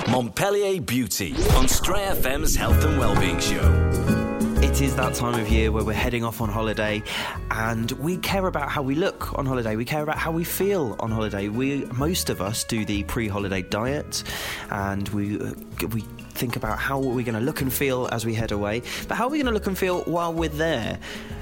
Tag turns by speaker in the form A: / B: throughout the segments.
A: Montpellier Beauty on Stray FM's Health and Wellbeing Show.
B: It is that time of year where we're heading off on holiday, and we care about how we look on holiday. We care about how we feel on holiday. Most of us do the pre-holiday diet, and we think about how we're going to look and feel as we head away. But how are we going to look and feel while we're there?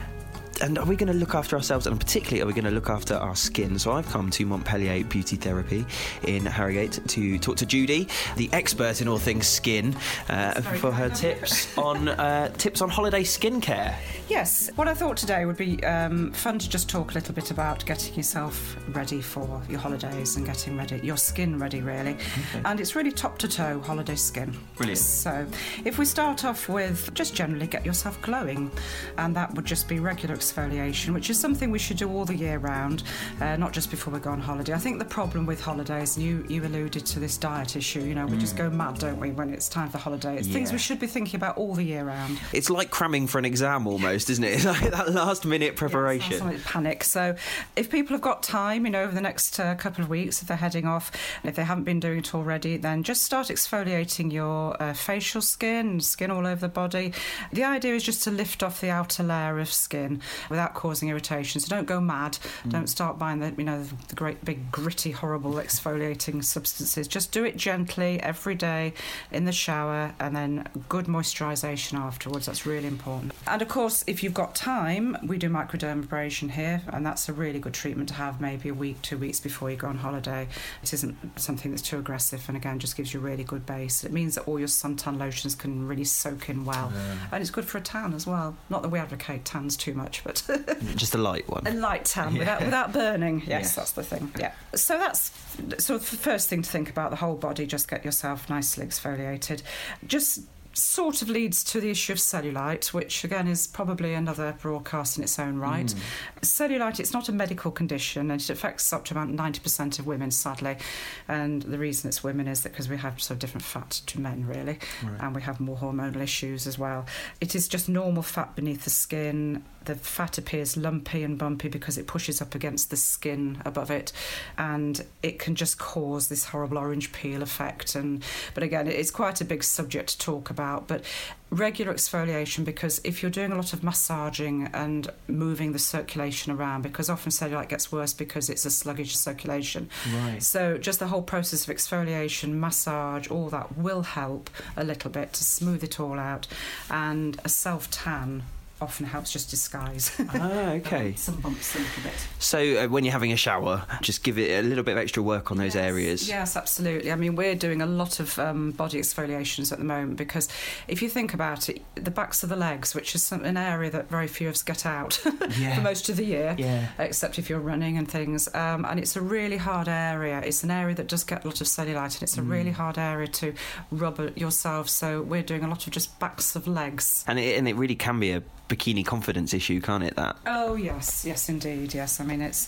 B: And are we going to look after ourselves, and particularly are we going to look after our skin? So I've come to Montpellier Beauty Therapy in Harrogate to talk to Judy, the expert in all things skin, for her tips on holiday skincare.
C: Yes, what I thought today would be fun to just talk a little bit about getting yourself ready for your holidays and getting your skin ready, really. Okay. And it's really top to toe holiday skin.
B: Brilliant.
C: So if we start off with just generally get yourself glowing, and that would just be regular exfoliation, which is something we should do all the year round, not just before we go on holiday. I think the problem with holidays, and you alluded to this diet issue, we just go mad, don't we, when it's time for holiday. It's things we should be thinking about all the year round.
B: It's like cramming for an exam almost, isn't it? It's like that last minute preparation.
C: Yes, like panic. So if people have got time, over the next couple of weeks, if they're heading off, and if they haven't been doing it already, then just start exfoliating your facial skin all over the body. The idea is just to lift off the outer layer of skin without causing irritation. So don't go mad. Don't start buying the great big gritty horrible exfoliating substances. Just do it gently every day in the shower, and then good moisturisation afterwards. That's really important. And of course, if you've got time, we do microdermabrasion here, and that's a really good treatment to have maybe a week, 2 weeks before you go on holiday. It isn't something that's too aggressive, and again just gives you a really good base. It means that all your suntan lotions can really soak in well, and it's good for a tan as well. Not that we advocate tans too much, but
B: just a light one.
C: A light tan without burning. Yes, that's the thing. Yeah. So that's sort of the first thing to think about, the whole body. Just get yourself nicely exfoliated. Just sort of leads to the issue of cellulite, which again is probably another broadcast in its own right. Cellulite, it's not a medical condition, and it affects up to about 90% of women, sadly. And the reason it's women is that because we have sort of different fat to men, really, and we have more hormonal issues as well. It is just normal fat beneath the skin. The fat appears lumpy and bumpy because it pushes up against the skin above it, and it can just cause this horrible orange peel effect. But again, it's quite a big subject to talk about. But regular exfoliation, because if you're doing a lot of massaging and moving the circulation around, because often cellulite gets worse because it's a sluggish circulation. Right. So just the whole process of exfoliation, massage, all that will help a little bit to smooth it all out. And a self-tan often helps just disguise.
B: Okay.
C: Some bumps a little bit.
B: So when you're having a shower, just give it a little bit of extra work on those areas.
C: Yes, absolutely. I mean, we're doing a lot of body exfoliations at the moment, because if you think about it, the backs of the legs, which is an area that very few of us get out for most of the year, except if you're running and things, and it's a really hard area. It's an area that does get a lot of cellulite, and it's a really hard area to rub yourself. So we're doing a lot of just backs of legs.
B: And it really can be a bikini confidence issue, can't it, that?
C: Oh yes indeed, yes. I mean, it's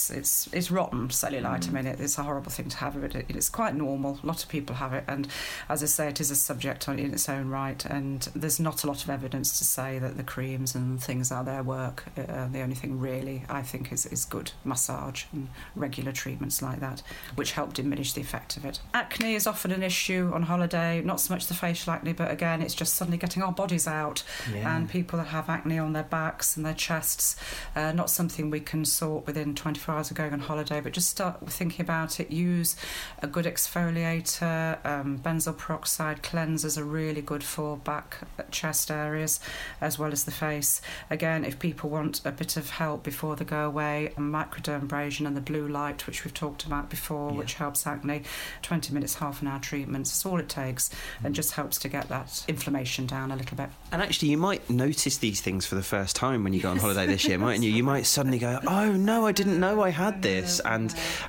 C: rotten cellulite. I mean, it's a horrible thing to have. It's quite normal. A lot of people have it, and as I say, it is a subject in its own right, and there's not a lot of evidence to say that the creams and things out there work. The only thing really, I think, is good massage and regular treatments like that, which help diminish the effect of it. Acne is often an issue on holiday, not so much the facial acne, but again, it's just suddenly getting our bodies out, and people that have acne on their backs and their chests, not something we can sort within 24 hours of going on holiday, but just start thinking about it. Use a good exfoliator. Benzoyl peroxide cleansers are really good for back, chest areas, as well as the face. Again, if people want a bit of help before they go away, microdermabrasion and the blue light, which we've talked about before, which helps acne, 20 minutes, half an hour treatments, that's all it takes, and just helps to get that inflammation down a little bit.
B: And actually, you might notice these things for the first time when you go on holiday this year, mightn't you? You might suddenly go, oh no, I didn't know I had this, and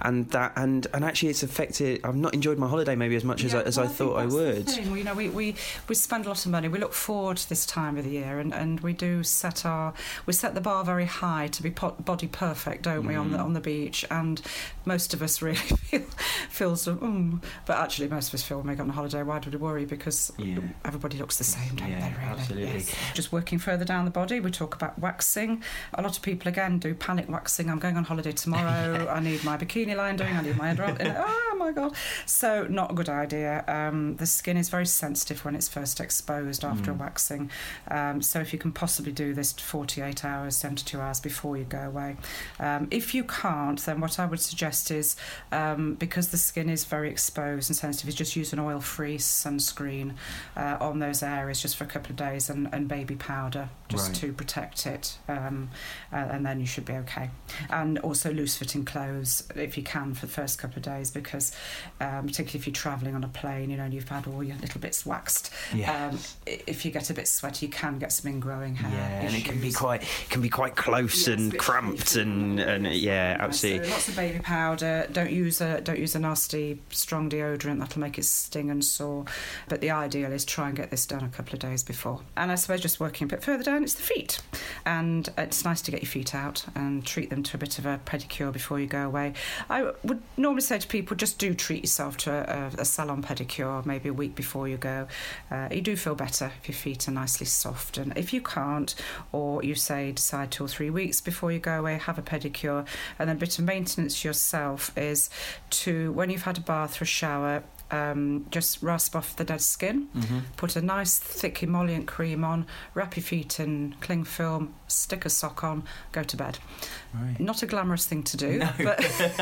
B: actually it's affected. I've not enjoyed my holiday maybe as much as I thought I would.
C: We spend a lot of money. We look forward to this time of the year, and we do set the bar very high to be body perfect, don't we, on the beach? And most of us really feel sort of, but actually most of us feel when we go on holiday, why do we worry? Because everybody looks the same, don't they? Really?
B: Absolutely.
C: Yes. Just working further down down the body, we talk about waxing. A lot of people, again, do panic waxing. I'm going on holiday tomorrow. I need my bikini line doing. I need my head. Oh, my God. So not a good idea. The skin is very sensitive when it's first exposed after a waxing. So if you can possibly do this 48 hours, 72 hours before you go away. If you can't, then what I would suggest is, because the skin is very exposed and sensitive, is just use an oil-free sunscreen on those areas just for a couple of days, and baby powder just to protect it, and then you should be okay. And also loose-fitting clothes if you can for the first couple of days, because particularly if you're travelling on a plane, and you've had all your little bits waxed. If you get a bit sweaty, you can get some ingrowing hair issues.
B: And it can be quite close and cramped and absolutely.
C: So lots of baby powder. Don't use a nasty strong deodorant, that'll make it sting and sore. But the ideal is try and get this done a couple of days before. And I suppose just working a bit further down, it's the feet. And it's nice to get your feet out and treat them to a bit of a pedicure before you go away. I would normally say to people, just do treat yourself to a salon pedicure maybe a week before you go. You do feel better if your feet are nicely soft. And if you can't, or you say decide 2 or 3 weeks before you go away, have a pedicure. And then a bit of maintenance yourself is to, when you've had a bath or a shower, just rasp off the dead skin, put a nice thick emollient cream on, wrap your feet in cling film, stick a sock on, go to bed. Not a glamorous thing to do, but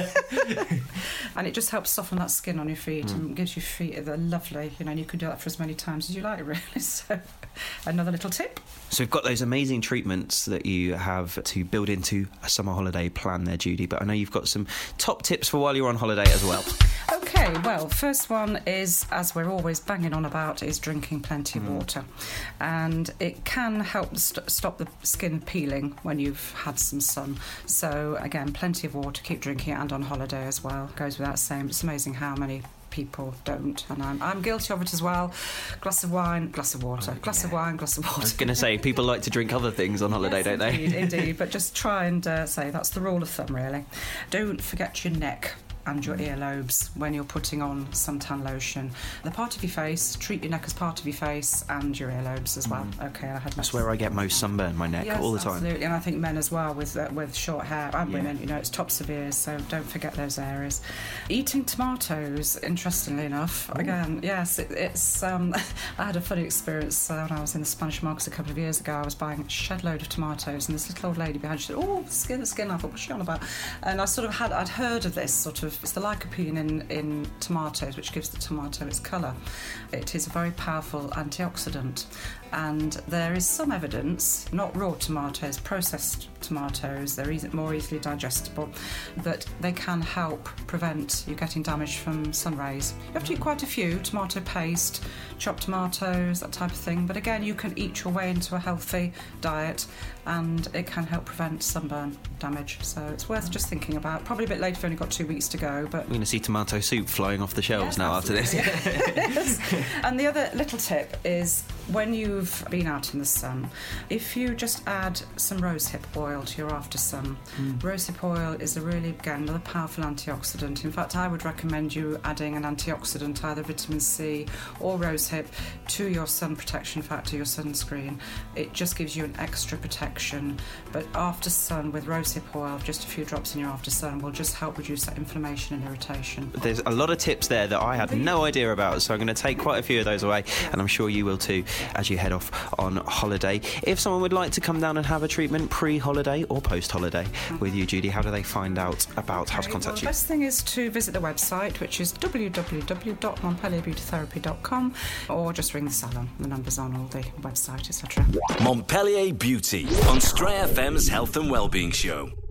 C: and it just helps soften that skin on your feet and gives your feet the lovely, and you can do that for as many times as you like, really. So another little tip.
B: So we've got those amazing treatments that you have to build into a summer holiday plan there, Judy, but I know you've got some top tips for while you're on holiday as well.
C: Okay, well, first one is, as we're always banging on about, is drinking plenty of water. And it can help stop the skin peeling when you've had some sun. So, again, plenty of water, keep drinking it, and on holiday as well. Goes without saying, it's amazing how many people don't, and I'm guilty of it as well. Glass of wine, glass of water. Glass of wine, glass of water.
B: I was going to say, people like to drink other things on holiday, don't they?
C: Indeed, but just try and say that's the rule of thumb, really. Don't forget your neck and your earlobes when you're putting on suntan lotion. The part of your face, treat your neck as part of your face, and your earlobes as well. Okay,
B: that's where I get most sunburn, my neck, all the time.
C: Absolutely, and I think men as well with short hair, and women, it's tops of ears, so don't forget those areas. Eating tomatoes, interestingly enough, again, yes, it's I had a funny experience when I was in the Spanish markets a couple of years ago. I was buying a shed load of tomatoes, and this little old lady behind, she said, "Oh, the skin." I thought, what's she on about? And I sort of I'd heard of this sort of, it's the lycopene in tomatoes which gives the tomato its colour. It is a very powerful antioxidant, and there is some evidence, not raw tomatoes, processed tomatoes, they're more easily digestible, that they can help prevent you getting damage from sun rays. You have to eat quite a few, tomato paste, chopped tomatoes, that type of thing, but again, you can eat your way into a healthy diet, and it can help prevent sunburn damage, so it's worth just thinking about. Probably a bit late if you've only got 2 weeks to go, but...
B: We're going to see tomato soup flying off the shelves now after this.
C: Yes. And the other little tip is, when you've been out in the sun, if you just add some rosehip oil to your after sun. Rosehip oil is another powerful antioxidant. In fact, I would recommend you adding an antioxidant, either vitamin C or rosehip, to your sun protection factor, your sunscreen. It just gives you an extra protection. But after sun with rosehip oil, just a few drops in your after sun, will just help reduce that inflammation and irritation.
B: There's a lot of tips there that I had no idea about, so I'm going to take quite a few of those away, and I'm sure you will too as you head off on holiday. If someone would like to come down and have a treatment pre-holiday or post-holiday with you, Judy, how do they find out about how to contact you?
C: The best thing is to visit the website, which is www.montpellierbeautytherapy.com, or just ring the salon. The number's on all the website, etc.
A: Montpellier Beauty on Stray FM's Health and Wellbeing Show.